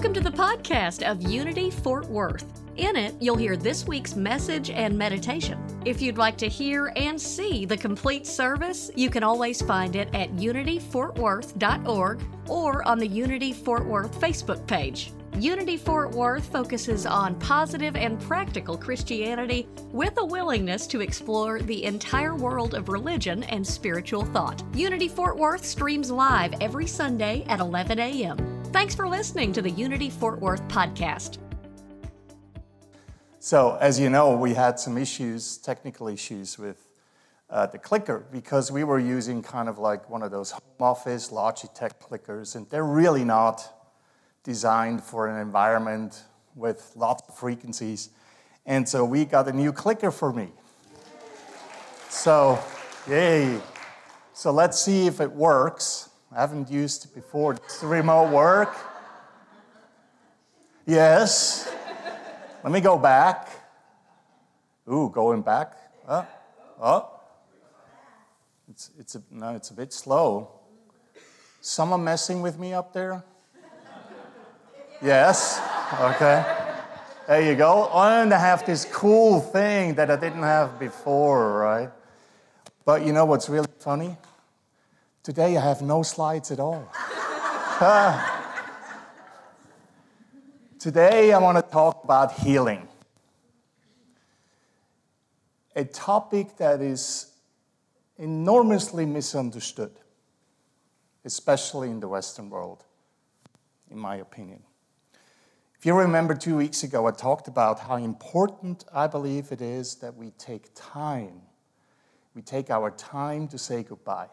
Welcome to the podcast of Unity Fort Worth. In it, you'll hear this week's message and meditation. If you'd like to hear and see the complete service, you can always find it at unityfortworth.org or on the Unity Fort Worth Facebook page. Unity Fort Worth focuses on positive and practical Christianity with a willingness to explore the entire world of religion and spiritual thought. Unity Fort Worth streams live every Sunday at 11 a.m. Thanks for listening to the Unity Fort Worth podcast. So, as you know, we had some technical issues with the clicker because we were using kind of like one of those home office Logitech clickers, and they're really not designed for an environment with lots of frequencies. And so we got a new clicker for me. So, yay. So let's see if it works. I haven't used it before. Does the remote work? Yes. Let me go back. Ooh, going back. It's a bit slow. Someone messing with me up there? Yes. Okay. There you go. And I have this cool thing that I didn't have before, right? But you know what's really funny? Today I have no slides at all. Today I want to talk about healing. A topic that is enormously misunderstood, especially in the Western world, in my opinion. If you remember 2 weeks ago, I talked about how important I believe it is that we take time. We take our time to say goodbye.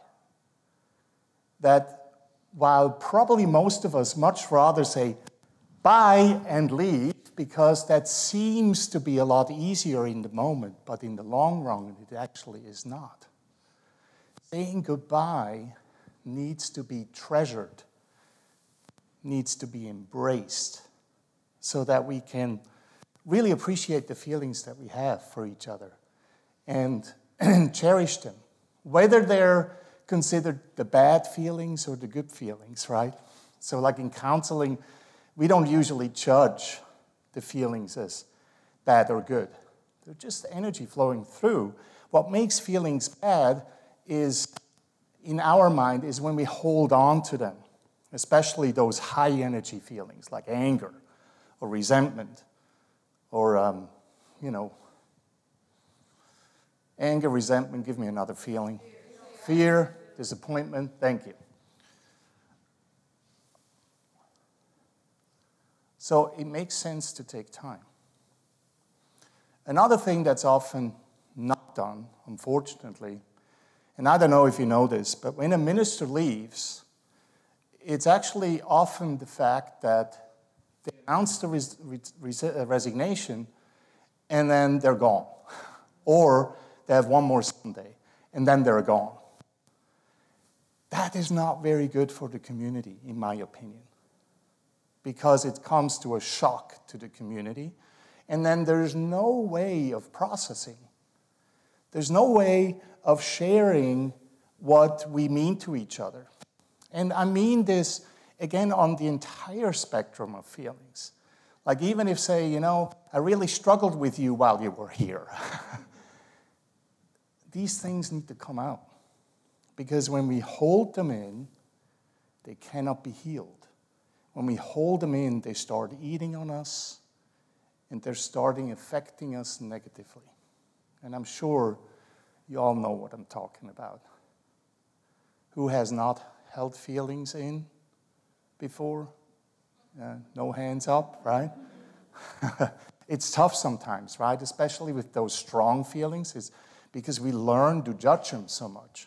That while probably most of us much rather say bye and leave, because that seems to be a lot easier in the moment, but in the long run, it actually is not. Saying goodbye needs to be treasured, needs to be embraced, so that we can really appreciate the feelings that we have for each other and cherish them, whether they're considered the bad feelings or the good feelings, right? So like in counseling, we don't usually judge the feelings as bad or good. They're just energy flowing through. What makes feelings bad is, in our mind, is when we hold on to them, especially those high energy feelings like anger or resentment or, anger, resentment, give me another feeling. Fear, disappointment, thank you. So it makes sense to take time. Another thing that's often not done, unfortunately, and I don't know if you know this, but when a minister leaves, it's actually often the fact that they announce the resignation and then they're gone. Or they have one more Sunday and then they're gone. That is not very good for the community, in my opinion, because it comes to a shock to the community, and then there's no way of processing. There's no way of sharing what we mean to each other. And I mean this, again, on the entire spectrum of feelings. Like even if, say, I really struggled with you while you were here. These things need to come out. Because when we hold them in, they cannot be healed. When we hold them in, they start eating on us, and they're starting affecting us negatively. And I'm sure you all know what I'm talking about. Who has not held feelings in before? No hands up, right? It's tough sometimes, right? Especially with those strong feelings. It's because we learn to judge them so much.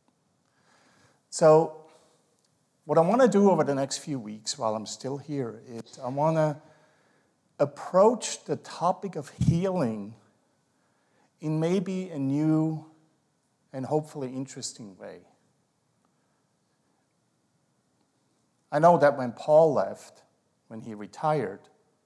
So what I want to do over the next few weeks while I'm still here is I want to approach the topic of healing in maybe a new and hopefully interesting way. I know that when Paul left, when he retired,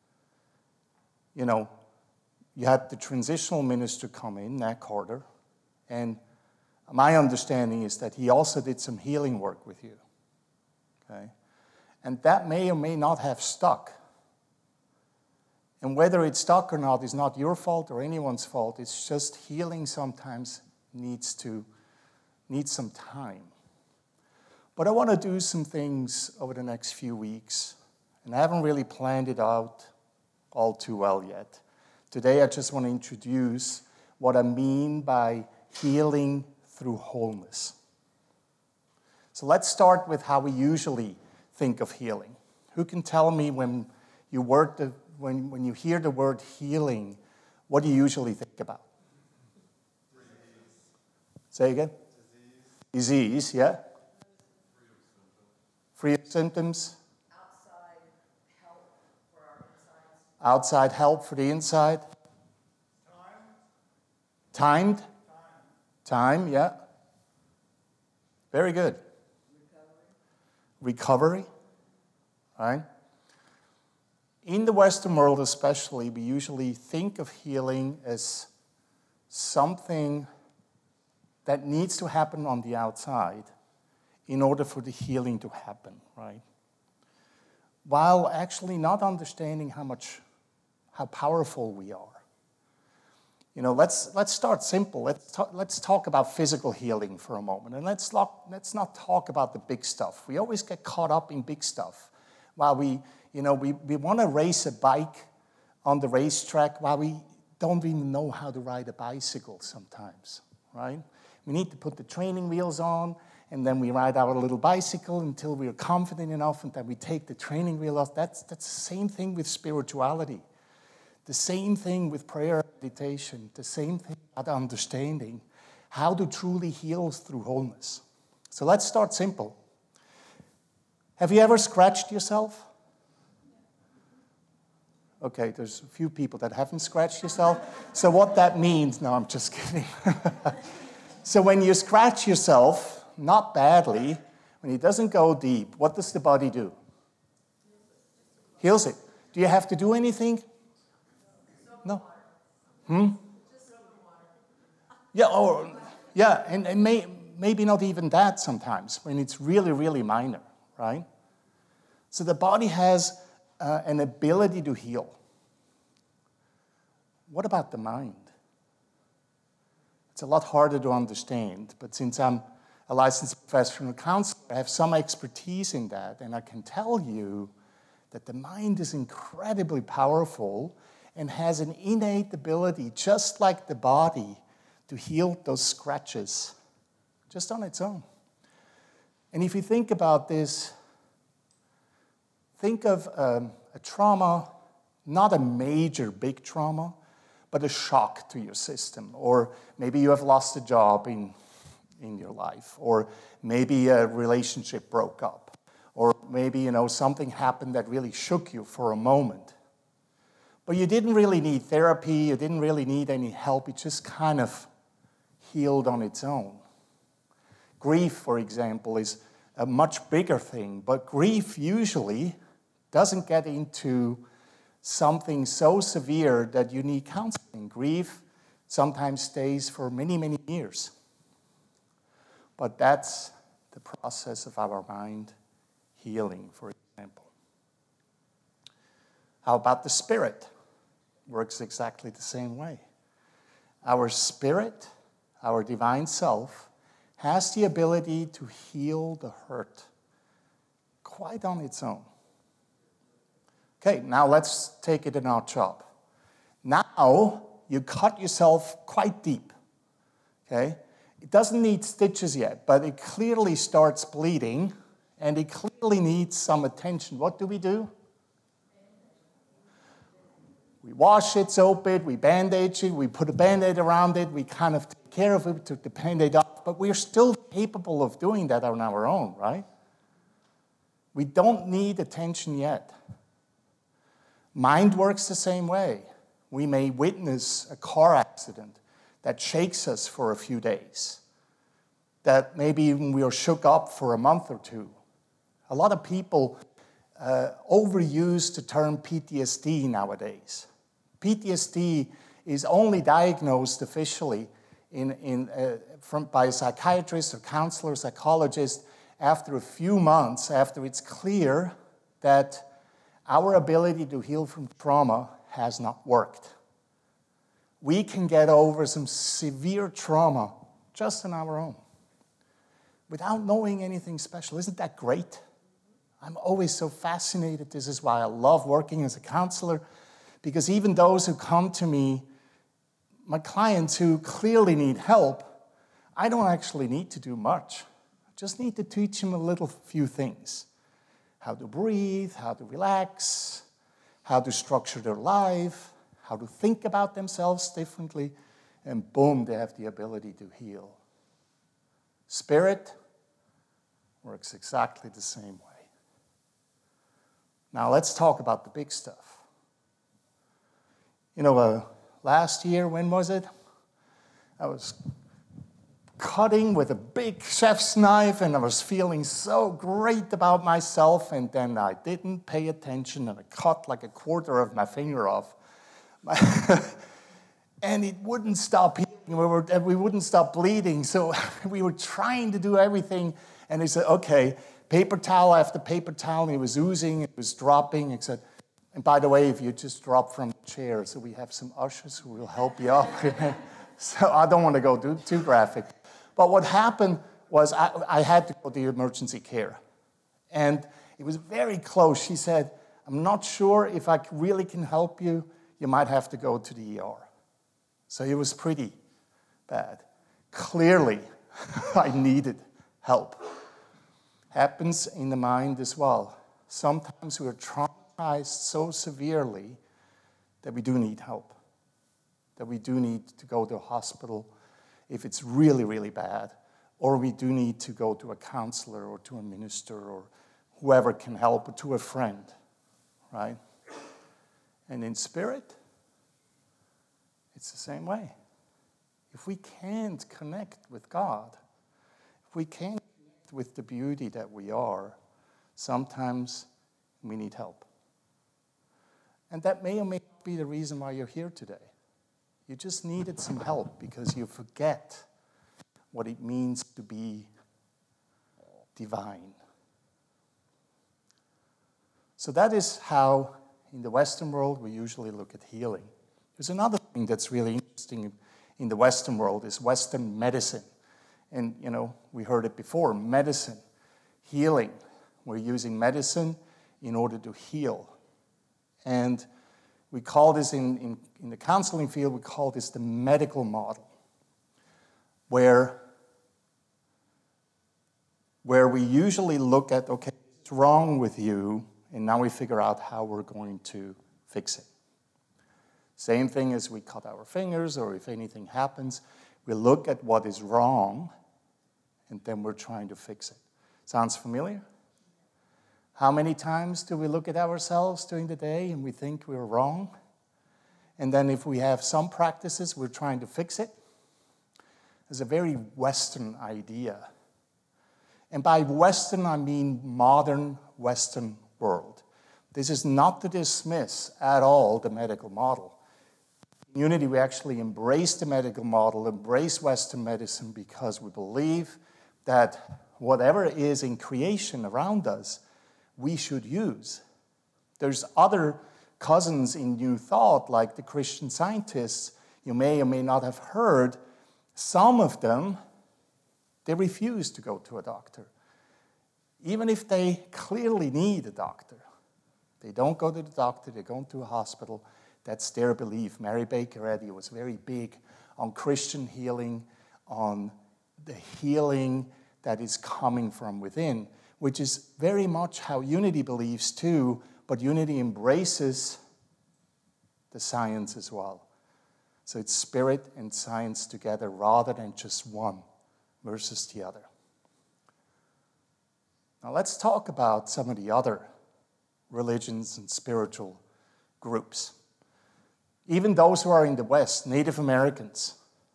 you had the transitional minister come in, Nat Carter, and my understanding is that he also did some healing work with you, okay? And that may or may not have stuck And whether it's stuck or not is not your fault or anyone's fault. It's just healing sometimes needs some time. But I want to do some things over the next few weeks, and I haven't really planned it out all too well yet. Today I just want to introduce what I mean by healing through wholeness. So let's start with how we usually think of healing. Who can tell me when you hear the word healing, what do you usually think about? Say again? Disease, yeah? Free of symptoms? Outside help for the inside? Timed? Time, yeah. Very good. Recovery, right? In the Western world especially, we usually think of healing as something that needs to happen on the outside in order for the healing to happen, right? While actually not understanding how powerful we are. You know, let's start simple. Let's talk about physical healing for a moment, and let's not talk about the big stuff. We always get caught up in big stuff, while we want to race a bike on the racetrack while we don't even know how to ride a bicycle sometimes, right? We need to put the training wheels on, and then we ride our little bicycle until we're confident enough, and then we take the training wheel off. That's the same thing with spirituality. The same thing with prayer and meditation. The same thing about understanding how to truly heal through wholeness. So let's start simple. Have you ever scratched yourself? Okay, there's a few people that haven't scratched yourself. So what that means, no, I'm just kidding. So when you scratch yourself, not badly, when it doesn't go deep, what does the body do? Heals it. Do you have to do anything? No. Yeah, and maybe not even that sometimes, when it's really, really minor, right? So the body has an ability to heal. What about the mind? It's a lot harder to understand, but since I'm a licensed professional counselor, I have some expertise in that, and I can tell you that the mind is incredibly powerful and has an innate ability, just like the body, to heal those scratches just on its own. And if you think about this, think of a trauma, not a major, big trauma, but a shock to your system. Or maybe you have lost a job in your life, or maybe a relationship broke up, or maybe something happened that really shook you for a moment. But you didn't really need therapy, you didn't really need any help, it just kind of healed on its own. Grief, for example, is a much bigger thing, but grief usually doesn't get into something so severe that you need counseling. Grief sometimes stays for many, many years. But that's the process of our mind healing, for example. How about the spirit? Works exactly the same way. Our spirit, our divine self, has the ability to heal the hurt quite on its own. Okay, now let's take it a notch up. Now you cut yourself quite deep. Okay? It doesn't need stitches yet, but it clearly starts bleeding, and it clearly needs some attention. What do? We wash it, soap it, we bandage it, we put a Band-Aid around it, we kind of take care of it, took the Band-Aid off, but we're still capable of doing that on our own, right? We don't need attention yet. Mind works the same way. We may witness a car accident that shakes us for a few days, that maybe even we are shook up for a month or two. A lot of people overuse the term PTSD nowadays. PTSD is only diagnosed officially by a psychiatrist or counselor, psychologist, after a few months, after it's clear that our ability to heal from trauma has not worked. We can get over some severe trauma just on our own without knowing anything special. Isn't that great? I'm always so fascinated. This is why I love working as a counselor, because even those who come to me, my clients who clearly need help, I don't actually need to do much. I just need to teach them a few things. How to breathe, how to relax, how to structure their life, how to think about themselves differently, and boom, they have the ability to heal. Spirit works exactly the same way. Now let's talk about the big stuff. Last year, when was it? I was cutting with a big chef's knife, and I was feeling so great about myself, and then I didn't pay attention, and I cut like a quarter of my finger off. And it wouldn't stop healing. We wouldn't stop bleeding, so we were trying to do everything, and they said, okay, paper towel after paper towel, and it was oozing, it was dropping. It said, and by the way, if you just drop from the chair, so we have some ushers who will help you up. So I don't want to go too graphic. But what happened was I had to go to emergency care. And it was very close. She said, I'm not sure if I really can help you. You might have to go to the ER. So it was pretty bad. Clearly, I needed help. Happens in the mind as well. Sometimes we're traumatized so severely that we do need help, that we do need to go to a hospital if it's really, really bad, or we do need to go to a counselor or to a minister or whoever can help, or to a friend, right? And in spirit, it's the same way. If we can't connect with God, if we can't connect with the beauty that we are, sometimes we need help. And that may or may not be the reason why you're here today. You just needed some help because you forget what it means to be divine. So that is how, in the Western world, we usually look at healing. There's another thing that's really interesting in the Western world is Western medicine. And, we heard it before, medicine, healing. We're using medicine in order to heal. And we call this, in the counseling field, we call this the medical model, where we usually look at, okay, what's wrong with you, and now we figure out how we're going to fix it. Same thing as we cut our fingers, or if anything happens, we look at what is wrong, and then we're trying to fix it. Sounds familiar? How many times do we look at ourselves during the day and we think we're wrong? And then if we have some practices, we're trying to fix it. It's a very Western idea. And by Western, I mean modern Western world. This is not to dismiss at all the medical model. In Unity, we actually embrace the medical model, embrace Western medicine, because we believe that whatever is in creation around us, we should use. There's other cousins in New Thought, like the Christian Scientists, you may or may not have heard. Some of them, they refuse to go to a doctor, even if they clearly need a doctor. They don't go to the doctor, they go to a hospital. That's their belief. Mary Baker Eddy was very big on Christian healing, on the healing that is coming from within, which is very much how Unity believes too, but Unity embraces the science as well. So it's spirit and science together rather than just one versus the other. Now let's talk about some of the other religions and spiritual groups. Even those who are in the West, Native Americans.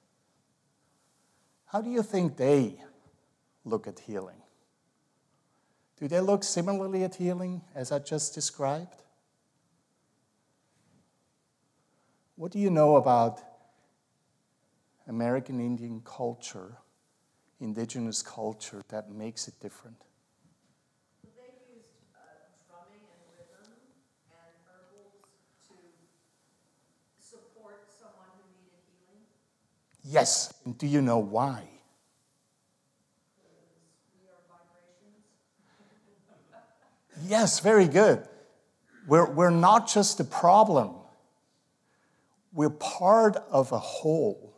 How do you think they look at healing? Do they look similarly at healing as I just described? What do you know about American Indian culture, indigenous culture, that makes it different? They used drumming and rhythm and herbals to support someone who needed healing? Yes. And do you know why? Because we are vibrations. Yes, very good. We're not just a problem. We're part of a whole.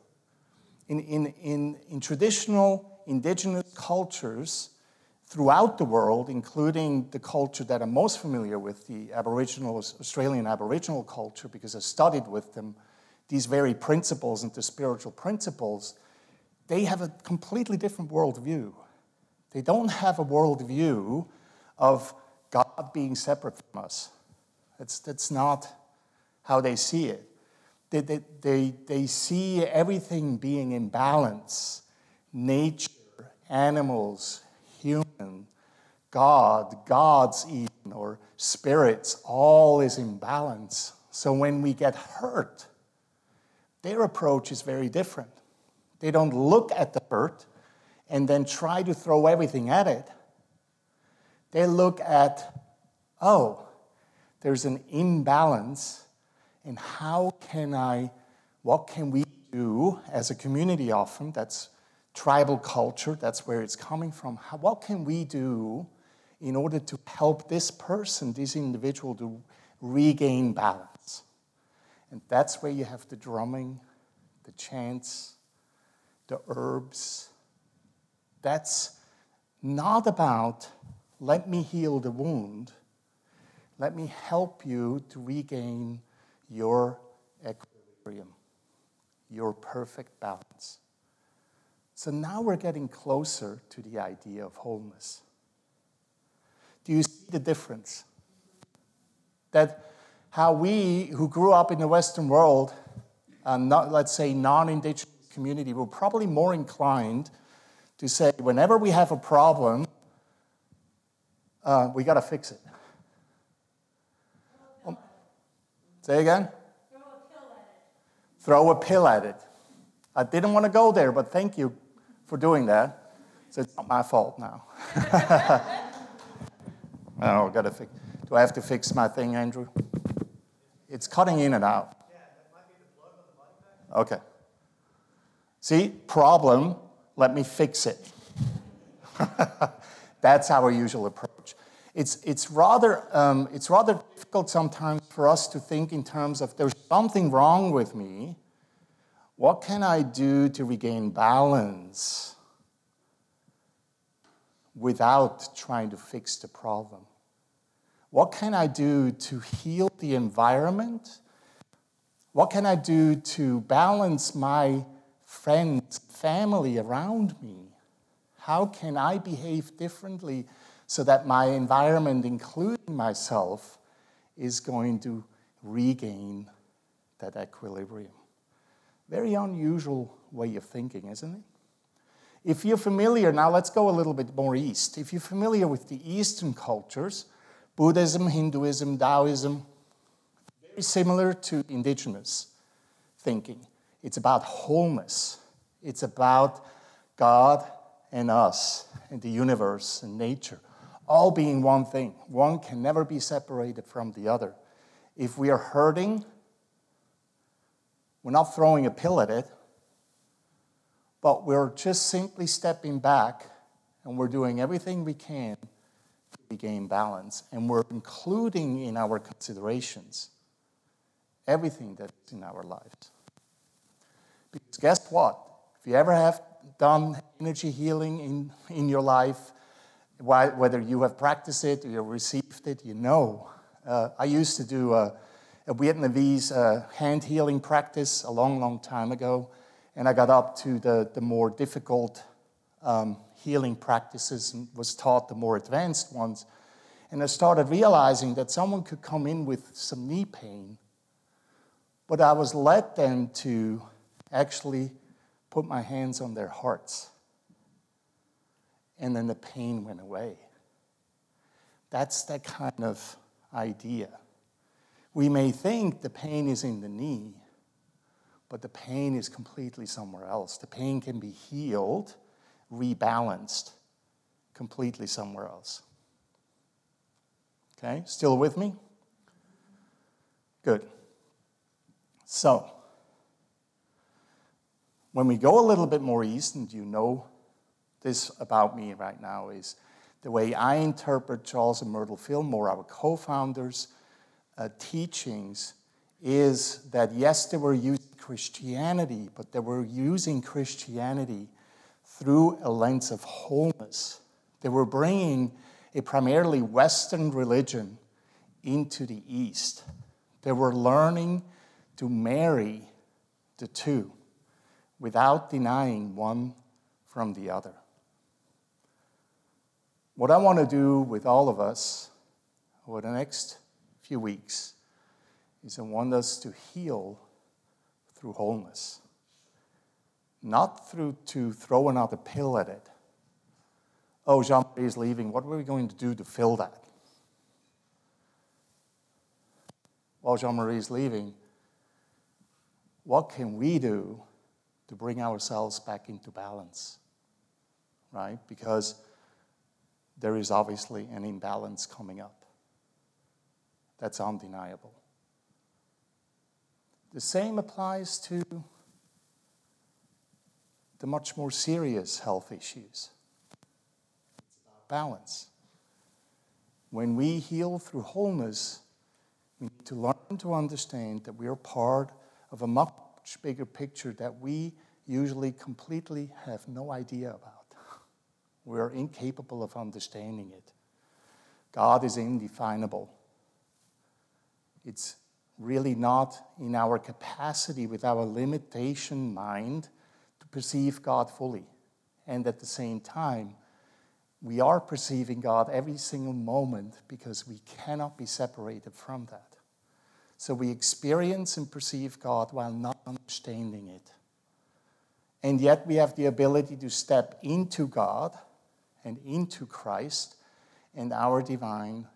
In traditional indigenous cultures throughout the world, including the culture that I'm most familiar with, the Australian Aboriginal culture, because I studied with them these very principles and the spiritual principles, they have a completely different worldview. They don't have a worldview of God being separate from us. That's not how they see it. They see everything being in balance. Nature, animals, human, God, gods even, or spirits, all is in balance. So when we get hurt, their approach is very different. They don't look at the hurt and then try to throw everything at it. They look at, oh, there's an imbalance, and what can we do as a community often? That's tribal culture, that's where it's coming from. What can we do in order to help this person, this individual, to regain balance? And that's where you have the drumming, the chants, the herbs. That's not about, let me heal the wound. Let me help you to regain your equilibrium, your perfect balance. So now we're getting closer to the idea of wholeness. Do you see the difference? That how we, who grew up in the Western world, let's say non-indigenous community, were probably more inclined to say, whenever we have a problem, we got to fix it. Say again? Throw a pill at it. Throw a pill at it. I didn't want to go there, but thank you for doing that. So it's not my fault now. Oh, got to fix. Do I have to fix my thing, Andrew? It's cutting in and out. Yeah, that might be the plug on the body pack. Okay. See, problem, let me fix it. That's our usual approach. It's rather difficult sometimes for us to think in terms of there's something wrong with me. What can I do to regain balance without trying to fix the problem? What can I do to heal the environment? What can I do to balance my friends, family around me? How can I behave differently so that my environment, including myself, is going to regain that equilibrium? Very unusual way of thinking, isn't it? If you're familiar, now let's go a little bit more east. If you're familiar with the Eastern cultures, Buddhism, Hinduism, Taoism, very similar to indigenous thinking. It's about wholeness. It's about God and us and the universe and nature, all being one thing. One can never be separated from the other. If we are hurting, we're not throwing a pill at it, but we're just simply stepping back and we're doing everything we can to regain balance. And we're including in our considerations everything that's in our lives. Because guess what? If you ever have done energy healing in your life, whether you have practiced it or you received it, you know. I used to do a Vietnamese hand healing practice a long, long time ago, and I got up to the more difficult healing practices and was taught the more advanced ones. And I started realizing that someone could come in with some knee pain, but I was led then to actually put my hands on their hearts. And then the pain went away. That's that kind of idea. We may think the pain is in the knee, but the pain is completely somewhere else. The pain can be healed, rebalanced, completely somewhere else. Okay, still with me? Good. So, When we go a little bit more east, and you know this about me right now, is the way I interpret Charles and Myrtle Fillmore, our co-founders' teachings, is that yes, they were using Christianity, but they were using Christianity through a lens of wholeness. They were bringing a primarily Western religion into the East. They were learning to marry the two without denying one from the other. What I want to do with all of us over the next few weeks is I want us to heal through wholeness. Not through to throw another pill at it. Oh, Jean-Marie is leaving. What are we going to do to fill that? While Jean-Marie is leaving, what can we do to bring ourselves back into balance? Right? Because there is obviously an imbalance coming up. That's undeniable. The same applies to the much more serious health issues. It's about balance. When we heal through wholeness, we need to learn to understand that we are part of a much bigger picture that we usually completely have no idea about. We are incapable of understanding it. God is indefinable. It's really not in our capacity with our limitation mind to perceive God fully. And at the same time, we are perceiving God every single moment because we cannot be separated from that. So we experience and perceive God while not understanding it. And yet we have the ability to step into God and into Christ and our divine,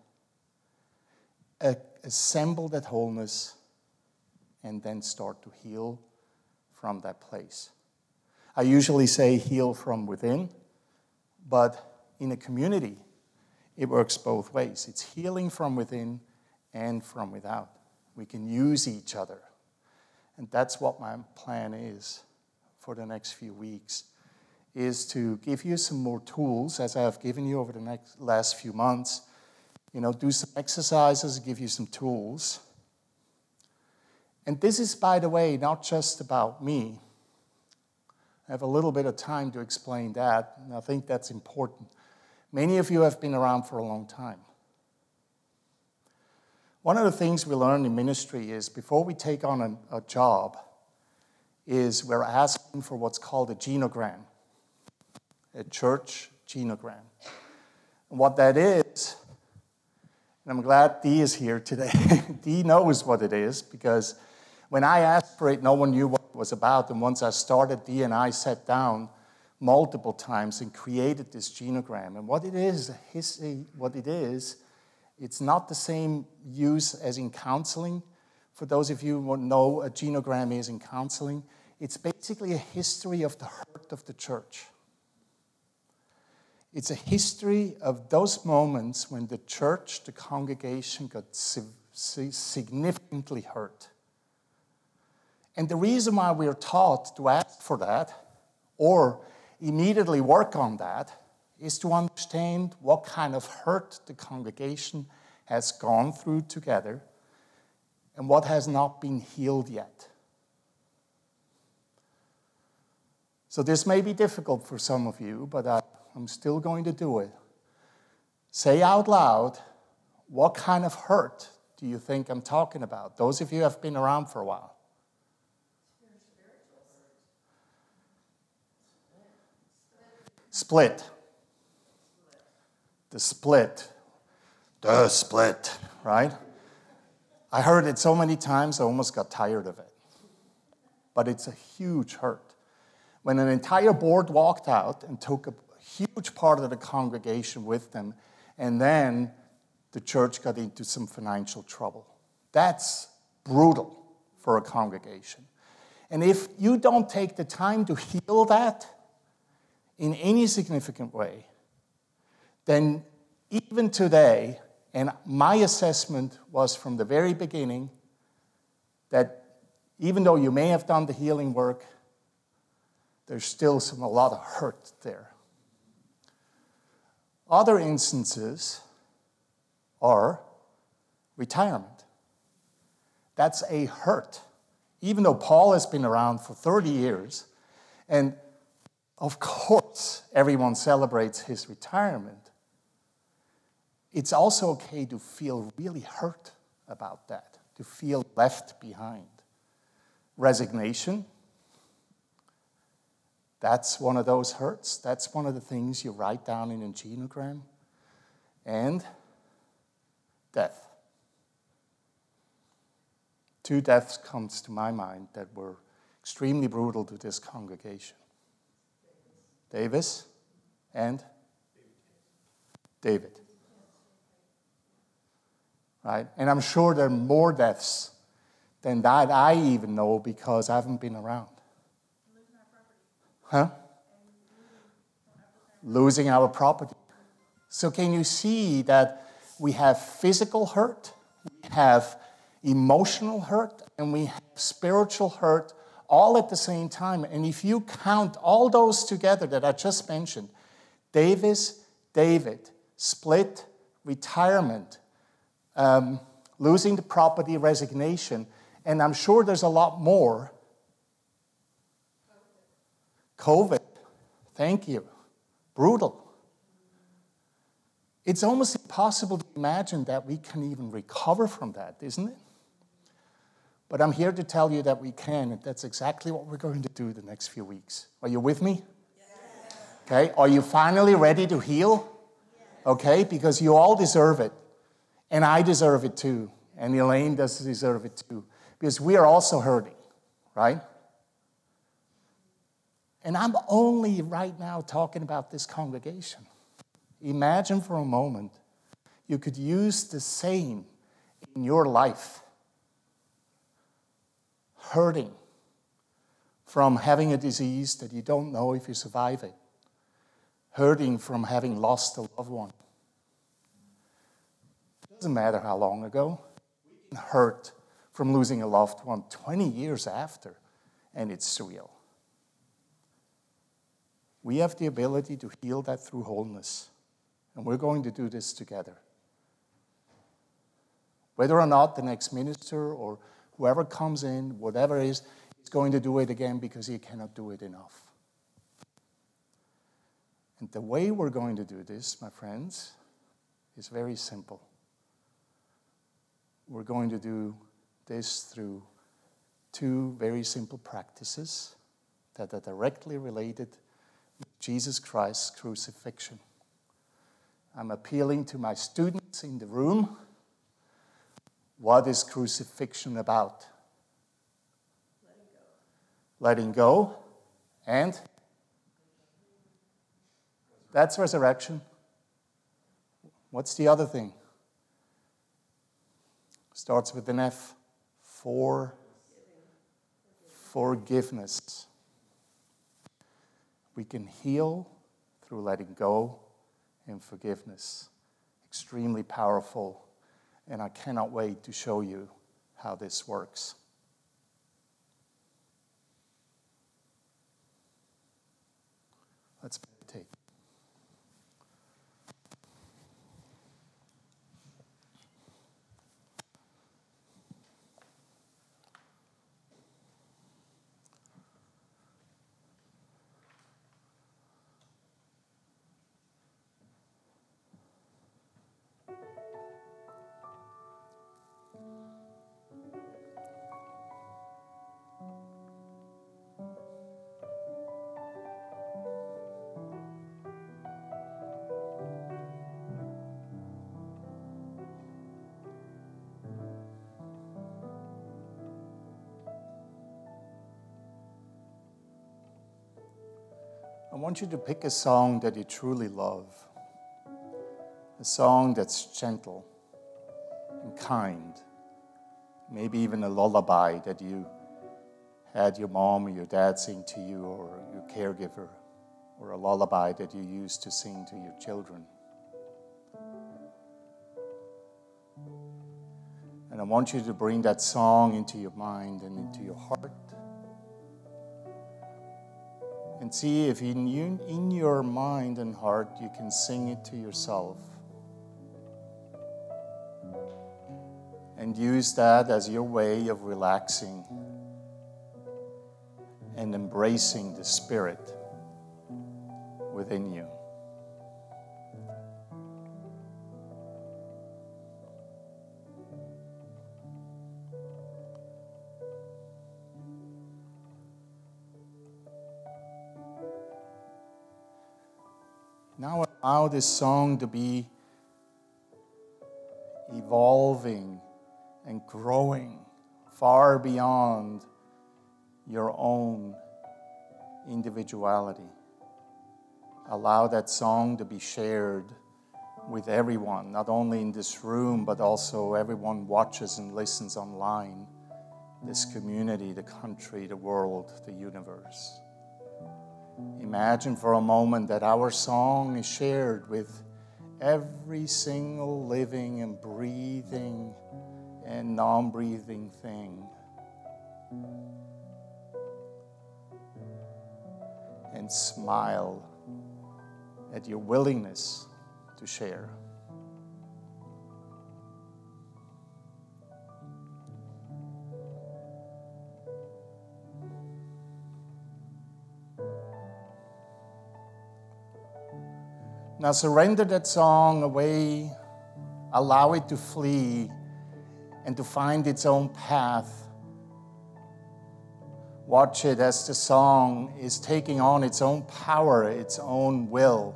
assemble that wholeness, and then start to heal from that place. I usually say heal from within, but in a community, it works both ways. It's healing from within and from without. We can use each other. And that's what my plan is for the next few weeks, is to give you some more tools, as I have given you over the last few months. Do some exercises, give you some tools. And this is, by the way, not just about me. I have a little bit of time to explain that, and I think that's important. Many of you have been around for a long time. One of the things we learn in ministry is before we take on a job, is we're asking for what's called a genogram, a church genogram. And what that is, and I'm glad Dee is here today. Dee knows what it is, because when I asked for it, no one knew what it was about. And once I started, Dee and I sat down multiple times and created this genogram. And what it is, it's not the same use as in counseling. For those of you who know what a genogram is in counseling, it's basically a history of the hurt of the church. It's a history of those moments when the church, the congregation, got significantly hurt. And the reason why we are taught to ask for that, or immediately work on that, is to understand what kind of hurt the congregation has gone through together and what has not been healed yet. So this may be difficult for some of you, but I'm still going to do it. Say out loud, what kind of hurt do you think I'm talking about? Those of you who have been around for a while. Split. The split. The split, right? I heard it so many times I almost got tired of it. But it's a huge hurt. When an entire board walked out and took a huge part of the congregation with them, and then the church got into some financial trouble. That's brutal for a congregation. And if you don't take the time to heal that in any significant way, then even today, and my assessment was from the very beginning that even though you may have done the healing work, there's still a lot of hurt there. Other instances are retirement. That's a hurt. Even though Paul has been around for 30 years, and of course everyone celebrates his retirement, it's also okay to feel really hurt about that, to feel left behind. Resignation, that's one of those hurts. That's one of the things you write down in a genogram. And death. 2 deaths comes to my mind that were extremely brutal to this congregation. Davis and David. Right? And I'm sure there are more deaths than that I even know because I haven't been around. Huh? Losing our property. So can you see that we have physical hurt, we have emotional hurt, and we have spiritual hurt all at the same time? And if you count all those together that I just mentioned, David, split, retirement, losing the property, resignation, and I'm sure there's a lot more. COVID, thank you. Brutal. It's almost impossible to imagine that we can even recover from that, isn't it? But I'm here to tell you that we can, and that's exactly what we're going to do the next few weeks. Are you with me? Yes. Okay, are you finally ready to heal? Yes. Okay, because you all deserve it. And I deserve it too. And Elaine does deserve it too. Because we are also hurting, right? And I'm only right now talking about this congregation. Imagine for a moment you could use the same in your life. Hurting from having a disease that you don't know if you survive it. Hurting from having lost a loved one. It doesn't matter how long ago. We can hurt from losing a loved one 20 years after, and it's surreal. We have the ability to heal that through wholeness, and we're going to do this together. Whether or not the next minister or whoever comes in, whatever it is going to do it again because he cannot do it enough. And the way we're going to do this, my friends, is very simple. We're going to do this through 2 very simple practices that are directly related with Jesus Christ's crucifixion. I'm appealing to my students in the room. What is crucifixion about? Letting go. And that's resurrection. What's the other thing? Starts with an F. Forgiveness. We can heal through letting go and forgiveness. Extremely powerful. And I cannot wait to show you how this works. Let's meditate. I want you to pick a song that you truly love. A song that's gentle and kind. Maybe even a lullaby that you had your mom or your dad sing to you, or your caregiver, or a lullaby that you used to sing to your children. And I want you to bring that song into your mind and into your heart. And see if in your mind and heart you can sing it to yourself. And use that as your way of relaxing and embracing the Spirit within you. Now allow this song to be evolving and growing far beyond your own individuality. Allow that song to be shared with everyone, not only in this room, but also everyone watches and listens online, this community, the country, the world, the universe. Imagine for a moment that our song is shared with every single living and breathing and non-breathing thing. And smile at your willingness to share. Now surrender that song away, allow it to flee and to find its own path. Watch it as the song is taking on its own power, its own will.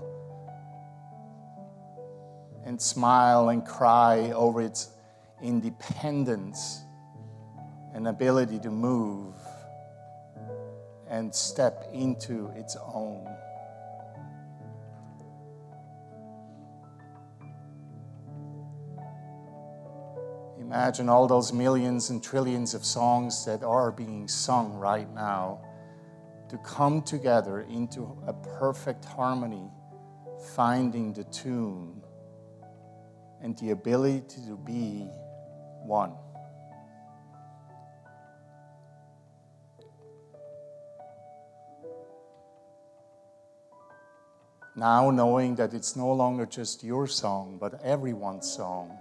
And smile and cry over its independence and ability to move and step into its own. Imagine all those millions and trillions of songs that are being sung right now to come together into a perfect harmony, finding the tune and the ability to be one. Now knowing that it's no longer just your song, but everyone's song.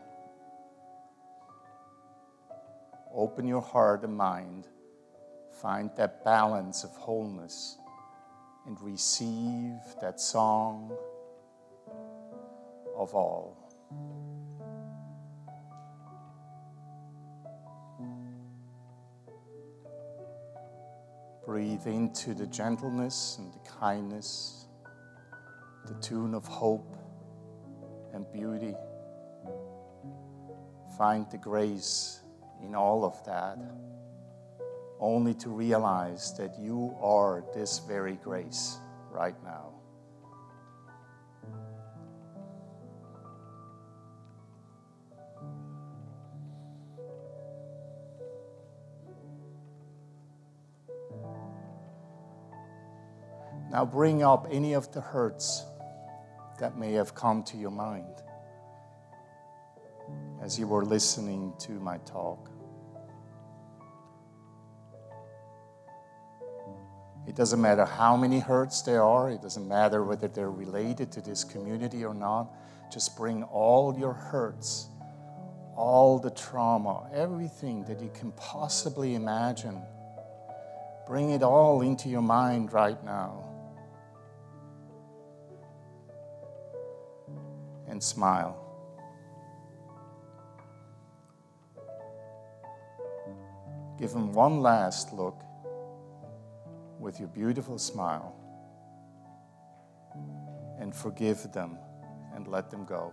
Open your heart and mind, find that balance of wholeness, and receive that song of all. Breathe into the gentleness and the kindness, the tune of hope and beauty. Find the grace in all of that, only to realize that you are this very grace right now. Now bring up any of the hurts that may have come to your mind as you were listening to my talk. It doesn't matter how many hurts there are. It doesn't matter whether they're related to this community or not. Just bring all your hurts, all the trauma, everything that you can possibly imagine. Bring it all into your mind right now. And smile. Give them one last look with your beautiful smile and forgive them and let them go.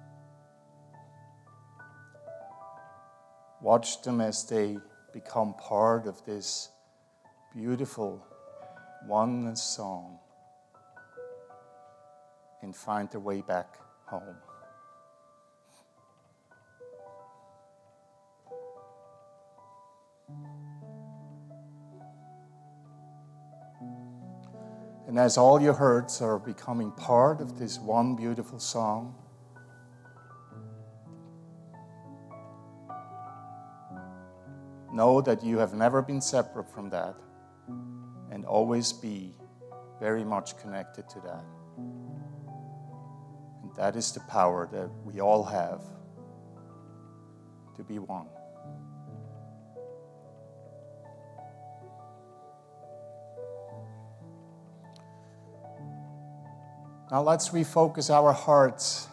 Watch them as they become part of this beautiful oneness song and find their way back home. And as all your hurts are becoming part of this one beautiful song, know that you have never been separate from that and always be very much connected to that. And that is the power that we all have to be one. Now let's refocus our hearts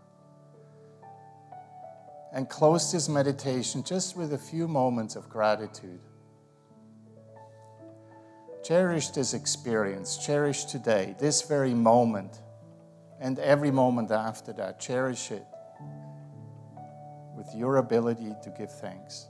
and close this meditation just with a few moments of gratitude. Cherish this experience, cherish today, this very moment, and every moment after that. Cherish it with your ability to give thanks.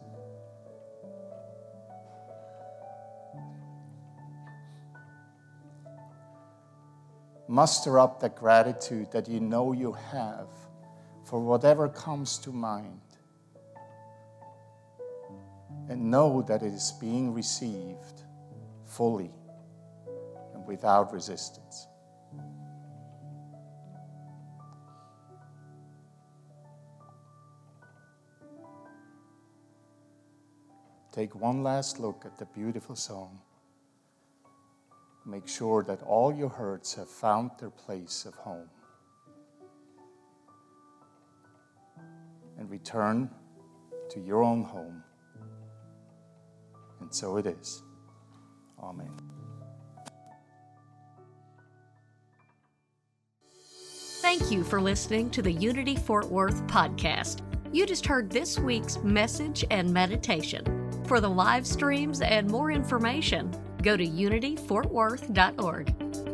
Muster up that gratitude that you know you have for whatever comes to mind. And know that it is being received fully and without resistance. Take one last look at the beautiful song. Make sure that all your hurts have found their place of home. And return to your own home. And so it is. Amen. Thank you for listening to the Unity Fort Worth podcast. You just heard this week's message and meditation. For the live streams and more information, go to unityfortworth.org.